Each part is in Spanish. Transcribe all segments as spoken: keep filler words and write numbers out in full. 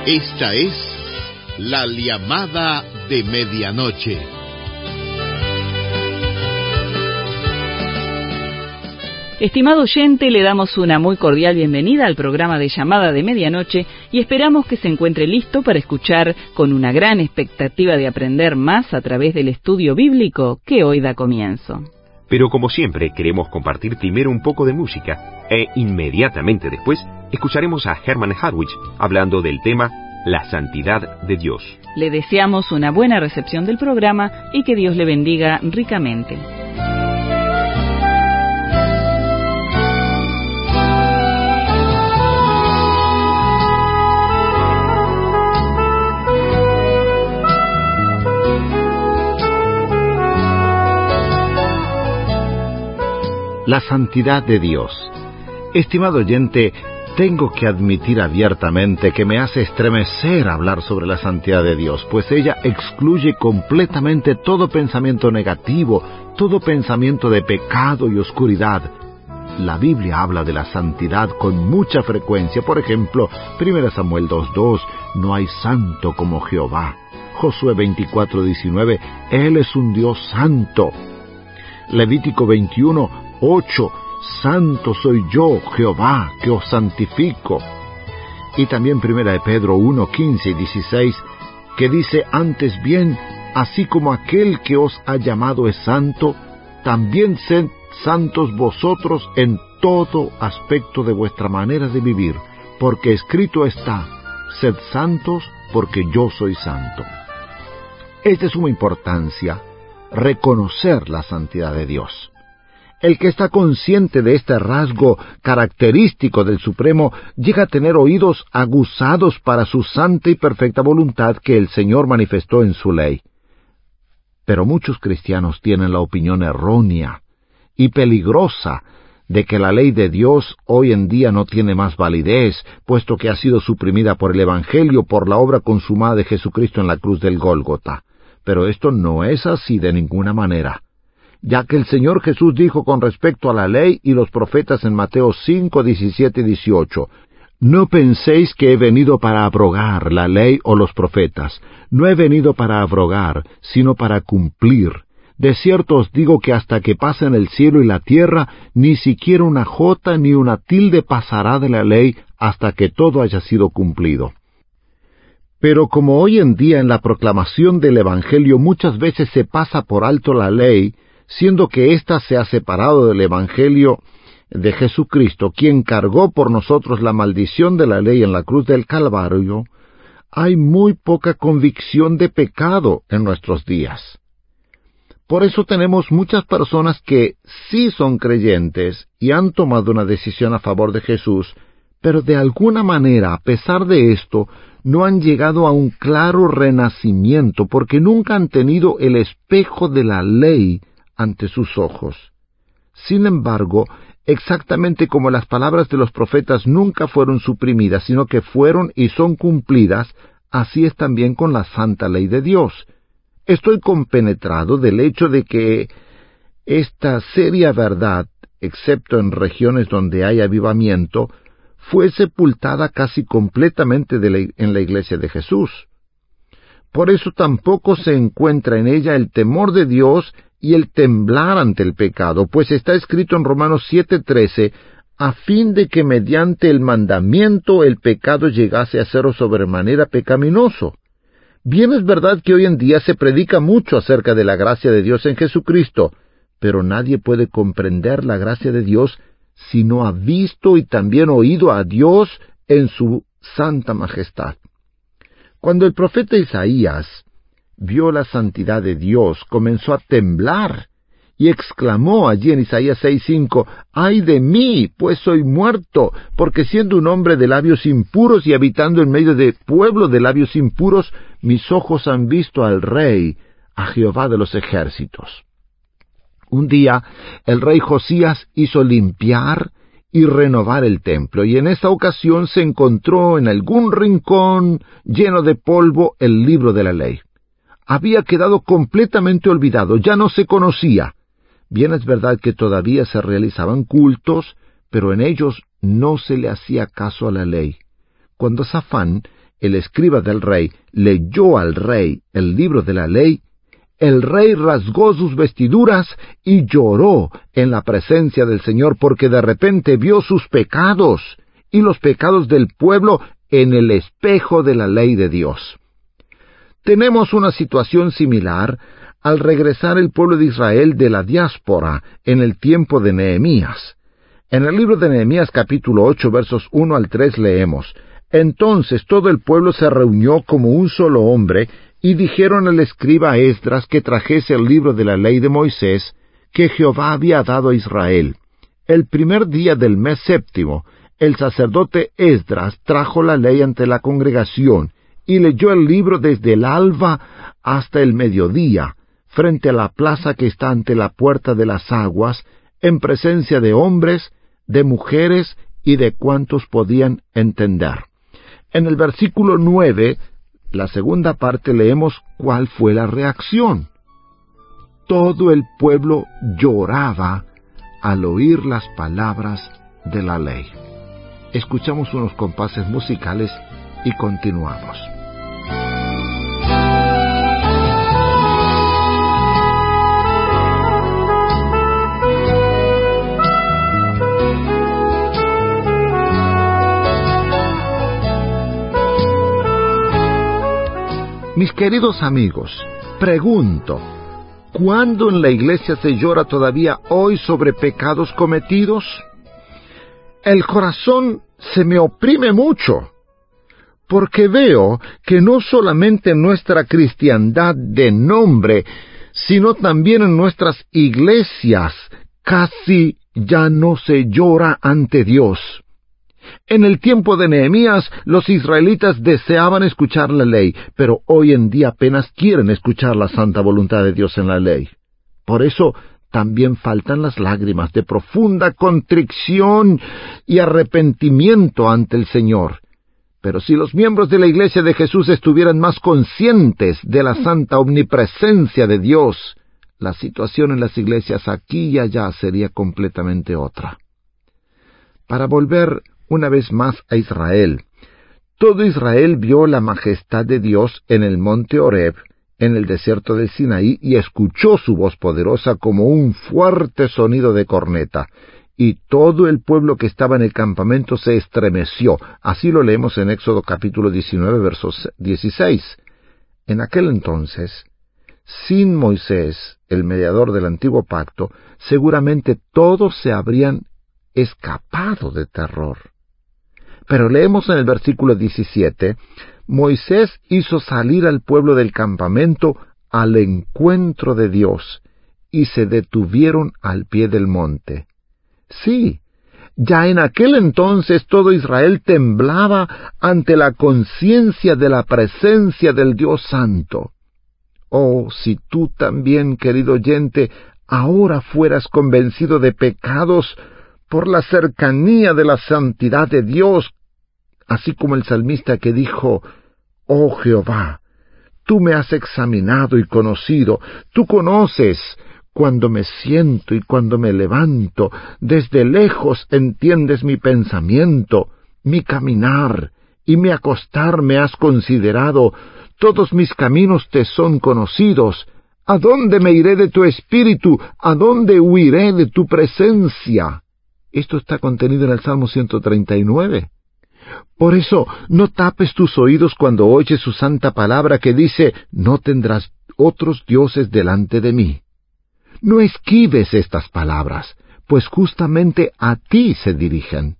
Esta es la llamada de medianoche. Estimado oyente, le damos una muy cordial bienvenida al programa de Llamada de Medianoche y esperamos que se encuentre listo para escuchar con una gran expectativa de aprender más a través del estudio bíblico que hoy da comienzo. Pero como siempre, queremos compartir primero un poco de música e inmediatamente después escucharemos a Herman Harwich hablando del tema La Santidad de Dios. Le deseamos una buena recepción del programa y que Dios le bendiga ricamente. La santidad de Dios. Estimado oyente, tengo que admitir abiertamente que me hace estremecer hablar sobre la santidad de Dios, pues ella excluye completamente todo pensamiento negativo, todo pensamiento de pecado y oscuridad. La Biblia habla de la santidad con mucha frecuencia. Por ejemplo, primero Samuel dos dos, no hay santo como Jehová. Josué veinticuatro diecinueve, Él es un Dios santo. Levítico veintiuno ocho, santo soy yo, Jehová, que os santifico. Y también primera de Pedro uno quince y dieciséis, que dice, antes bien, así como aquel que os ha llamado es santo, también sed santos vosotros en todo aspecto de vuestra manera de vivir, porque escrito está, sed santos porque yo soy santo. Es de suma importancia reconocer la santidad de Dios. El que está consciente de este rasgo característico del Supremo llega a tener oídos aguzados para su santa y perfecta voluntad que el Señor manifestó en su ley. Pero muchos cristianos tienen la opinión errónea y peligrosa de que la ley de Dios hoy en día no tiene más validez, puesto que ha sido suprimida por el Evangelio, por la obra consumada de Jesucristo en la cruz del Gólgota. Pero esto no es así de ninguna manera, ya que el Señor Jesús dijo con respecto a la ley y los profetas en Mateo cinco, diecisiete y dieciocho, «No penséis que he venido para abrogar la ley o los profetas. No he venido para abrogar, sino para cumplir. De cierto os digo que hasta que pasen el cielo y la tierra, ni siquiera una jota ni una tilde pasará de la ley hasta que todo haya sido cumplido». Pero como hoy en día en la proclamación del Evangelio muchas veces se pasa por alto la ley, siendo que ésta se ha separado del Evangelio de Jesucristo, quien cargó por nosotros la maldición de la ley en la cruz del Calvario, hay muy poca convicción de pecado en nuestros días. Por eso tenemos muchas personas que sí son creyentes y han tomado una decisión a favor de Jesús, pero de alguna manera, a pesar de esto, no han llegado a un claro renacimiento, porque nunca han tenido el espejo de la ley ante sus ojos. Sin embargo, exactamente como las palabras de los profetas nunca fueron suprimidas, sino que fueron y son cumplidas, así es también con la santa ley de Dios. Estoy compenetrado del hecho de que esta seria verdad, excepto en regiones donde hay avivamiento, fue sepultada casi completamente de la, en la Iglesia de Jesús. Por eso tampoco se encuentra en ella el temor de Dios y el temblar ante el pecado, pues está escrito en Romanos siete trece, a fin de que mediante el mandamiento el pecado llegase a ser sobremanera pecaminoso. Bien es verdad que hoy en día se predica mucho acerca de la gracia de Dios en Jesucristo, pero nadie puede comprender la gracia de Dios si no ha visto y también oído a Dios en su santa majestad. Cuando el profeta Isaías vio la santidad de Dios, comenzó a temblar y exclamó allí en Isaías seis cinco, «¡Ay de mí, pues soy muerto! Porque siendo un hombre de labios impuros y habitando en medio de pueblo de labios impuros, mis ojos han visto al Rey, a Jehová de los ejércitos». Un día, el rey Josías hizo limpiar y renovar el templo, y en esta ocasión se encontró en algún rincón lleno de polvo el libro de la ley. Había quedado completamente olvidado, ya no se conocía. Bien es verdad que todavía se realizaban cultos, pero en ellos no se le hacía caso a la ley. Cuando Safán, el escriba del rey, leyó al rey el libro de la ley, el rey rasgó sus vestiduras y lloró en la presencia del Señor, porque de repente vio sus pecados y los pecados del pueblo en el espejo de la ley de Dios. Tenemos una situación similar al regresar el pueblo de Israel de la diáspora en el tiempo de Nehemías. En el libro de Nehemías capítulo ocho versos uno al tres leemos: Entonces todo el pueblo se reunió como un solo hombre, y dijeron al escriba Esdras que trajese el libro de la ley de Moisés, que Jehová había dado a Israel. El primer día del mes séptimo, el sacerdote Esdras trajo la ley ante la congregación, y leyó el libro desde el alba hasta el mediodía, frente a la plaza que está ante la puerta de las aguas, en presencia de hombres, de mujeres y de cuantos podían entender. En el versículo nueve, la segunda parte, leemos cuál fue la reacción. Todo el pueblo lloraba al oír las palabras de la ley. Escuchamos unos compases musicales y continuamos. Mis queridos amigos, pregunto, ¿cuándo en la iglesia se llora todavía hoy sobre pecados cometidos? El corazón se me oprime mucho, porque veo que no solamente en nuestra cristiandad de nombre, sino también en nuestras iglesias, casi ya no se llora ante Dios. En el tiempo de Nehemías, los israelitas deseaban escuchar la ley, pero hoy en día apenas quieren escuchar la santa voluntad de Dios en la ley. Por eso también faltan las lágrimas de profunda contrición y arrepentimiento ante el Señor. Pero si los miembros de la Iglesia de Jesús estuvieran más conscientes de la santa omnipresencia de Dios, la situación en las iglesias aquí y allá sería completamente otra. Para volver una vez más a Israel, todo Israel vio la majestad de Dios en el monte Horeb, en el desierto del Sinaí, y escuchó su voz poderosa como un fuerte sonido de corneta, y todo el pueblo que estaba en el campamento se estremeció. Así lo leemos en Éxodo capítulo diecinueve, versos dieciséis. En aquel entonces, sin Moisés, el mediador del antiguo pacto, seguramente todos se habrían escapado de terror. Pero leemos en el versículo diecisiete, Moisés hizo salir al pueblo del campamento al encuentro de Dios, y se detuvieron al pie del monte. Sí, ya en aquel entonces todo Israel temblaba ante la conciencia de la presencia del Dios Santo. Oh, si tú también, querido oyente, ahora fueras convencido de pecados por la cercanía de la santidad de Dios, así como el salmista que dijo, «Oh Jehová, tú me has examinado y conocido, tú conoces cuando me siento y cuando me levanto, desde lejos entiendes mi pensamiento, mi caminar y mi acostar me has considerado, todos mis caminos te son conocidos. ¿A dónde me iré de tu espíritu? ¿A dónde huiré de tu presencia?» Esto está contenido en el Salmo ciento treinta y nueve. Por eso, no tapes tus oídos cuando oyes su santa palabra que dice, «No tendrás otros dioses delante de mí». No esquives estas palabras, pues justamente a ti se dirigen.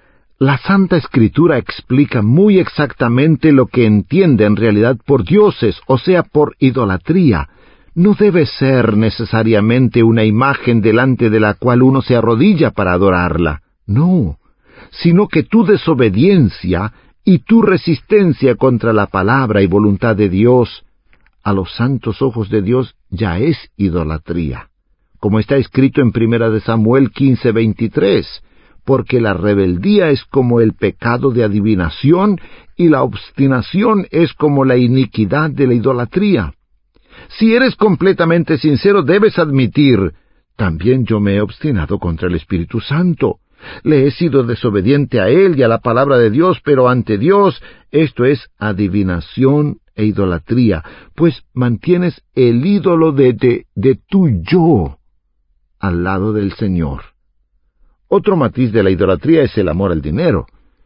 La Santa Escritura explica muy exactamente lo que entiende en realidad por dioses, o sea, por idolatría. No debe ser necesariamente una imagen delante de la cual uno se arrodilla para adorarla. No, sino que tu desobediencia y tu resistencia contra la palabra y voluntad de Dios, a los santos ojos de Dios, ya es idolatría. Como está escrito en Primera de Samuel quince veintitrés, porque la rebeldía es como el pecado de adivinación y la obstinación es como la iniquidad de la idolatría. Si eres completamente sincero, debes admitir, también yo me he obstinado contra el Espíritu Santo. Le he sido desobediente a Él y a la palabra de Dios, pero ante Dios esto es adivinación e idolatría, pues mantienes el ídolo de, de, de tu yo al lado del Señor. Otro matiz de la idolatría es el amor al dinero.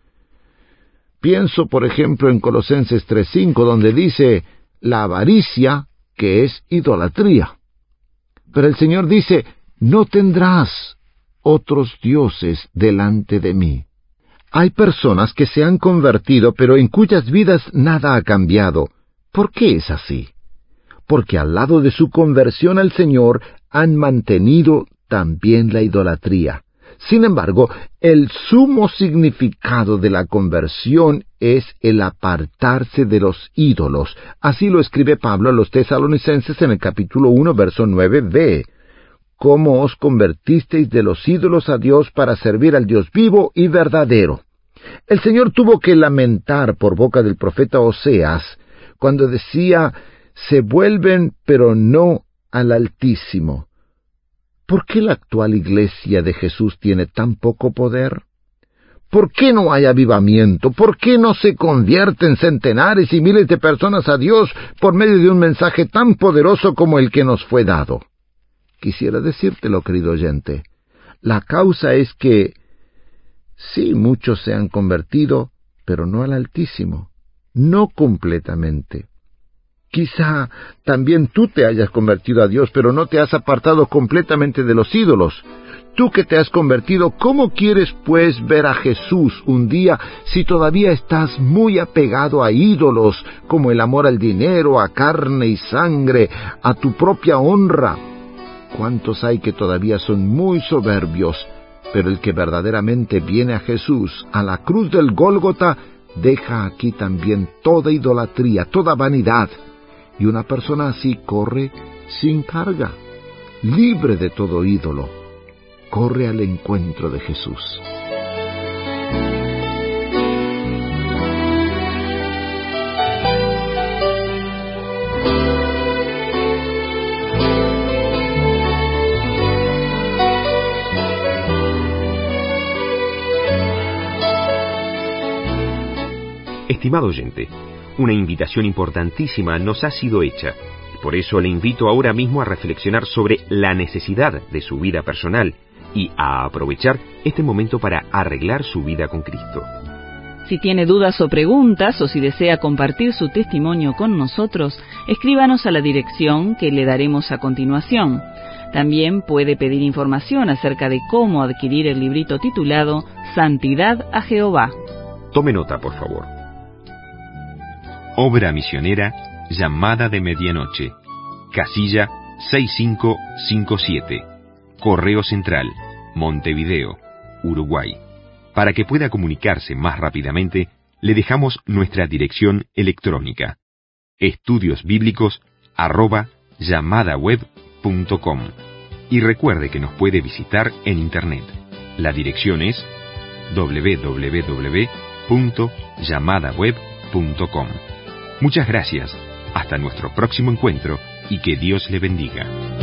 Pienso, por ejemplo, en Colosenses tres cinco, donde dice la avaricia, que es idolatría. Pero el Señor dice, no tendrás otros dioses delante de mí. Hay personas que se han convertido, pero en cuyas vidas nada ha cambiado. ¿Por qué es así? Porque al lado de su conversión al Señor han mantenido también la idolatría. Sin embargo, el sumo significado de la conversión es el apartarse de los ídolos. Así lo escribe Pablo a los tesalonicenses en el capítulo uno, verso nueve b. ¿Cómo os convertisteis de los ídolos a Dios para servir al Dios vivo y verdadero? El Señor tuvo que lamentar por boca del profeta Oseas, cuando decía, se vuelven, pero no al Altísimo. ¿Por qué la actual iglesia de Jesús tiene tan poco poder? ¿Por qué no hay avivamiento? ¿Por qué no se convierten centenares y miles de personas a Dios por medio de un mensaje tan poderoso como el que nos fue dado? Quisiera decírtelo, querido oyente. La causa es que, sí, muchos se han convertido, pero no al Altísimo, no completamente. Quizá también tú te hayas convertido a Dios, pero no te has apartado completamente de los ídolos. Tú que te has convertido, ¿cómo quieres pues ver a Jesús un día si todavía estás muy apegado a ídolos como el amor al dinero, a carne y sangre, a tu propia honra? ¿Cuántos hay que todavía son muy soberbios? Pero el que verdaderamente viene a Jesús, a la cruz del Gólgota, deja aquí también toda idolatría, toda vanidad. Y una persona así corre sin carga, libre de todo ídolo. Corre al encuentro de Jesús. Estimado oyente, una invitación importantísima nos ha sido hecha. Por eso le invito ahora mismo a reflexionar sobre la necesidad de su vida personal y a aprovechar este momento para arreglar su vida con Cristo. Si tiene dudas o preguntas, o si desea compartir su testimonio con nosotros, escríbanos a la dirección que le daremos a continuación. También puede pedir información acerca de cómo adquirir el librito titulado Santidad a Jehová. Tome nota, por favor. Obra misionera Llamada de Medianoche, casilla seis cinco cinco siete, Correo Central, Montevideo, Uruguay. Para que pueda comunicarse más rápidamente, le dejamos nuestra dirección electrónica: estudiosbíblicos arroba llamadaweb punto com. Y recuerde que nos puede visitar en Internet. La dirección es doble u doble u doble u punto llamadaweb punto com. Muchas gracias, hasta nuestro próximo encuentro y que Dios le bendiga.